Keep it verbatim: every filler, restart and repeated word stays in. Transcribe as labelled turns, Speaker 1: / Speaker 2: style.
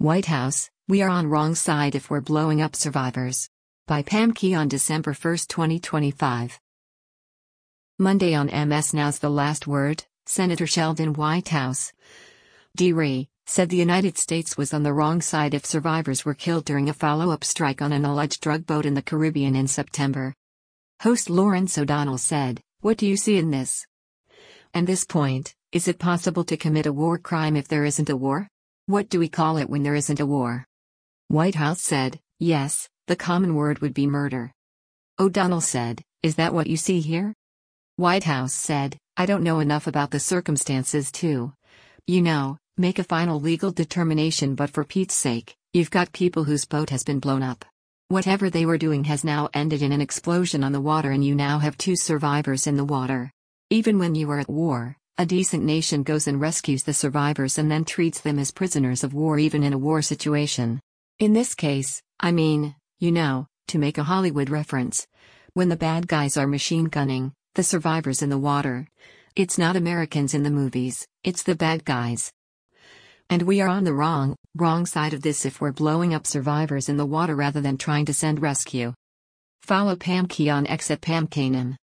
Speaker 1: White House, we are on wrong side if we're blowing up survivors. By Pam Key on December first, twenty twenty-five. Monday on M S Now's The Last Word, Senator Sheldon Whitehouse D. Ray, said the United States was on the wrong side if survivors were killed during a follow-up strike on an alleged drug boat in the Caribbean in September. Host Lawrence O'Donnell said, "What do you see in this? And this point, is it possible to commit a war crime if there isn't a war? What do we call it when there isn't a war?" Whitehouse said, "Yes, the common word would be murder." O'Donnell said, "Is that what you see here?" Whitehouse said, "I don't know enough about the circumstances to, you know, make a final legal determination, but for Pete's sake, you've got people whose boat has been blown up. Whatever they were doing has now ended in an explosion on the water, and you now have two survivors in the water. Even when you are at war, a decent nation goes and rescues the survivors and then treats them as prisoners of war even in a war situation. In this case, I mean, you know, to make a Hollywood reference, when the bad guys are machine gunning the survivors in the water, it's not Americans in the movies, it's the bad guys. And we are on the wrong, wrong side of this if we're blowing up survivors in the water rather than trying to send rescue." Follow Pam Key on X at Pam Kanem.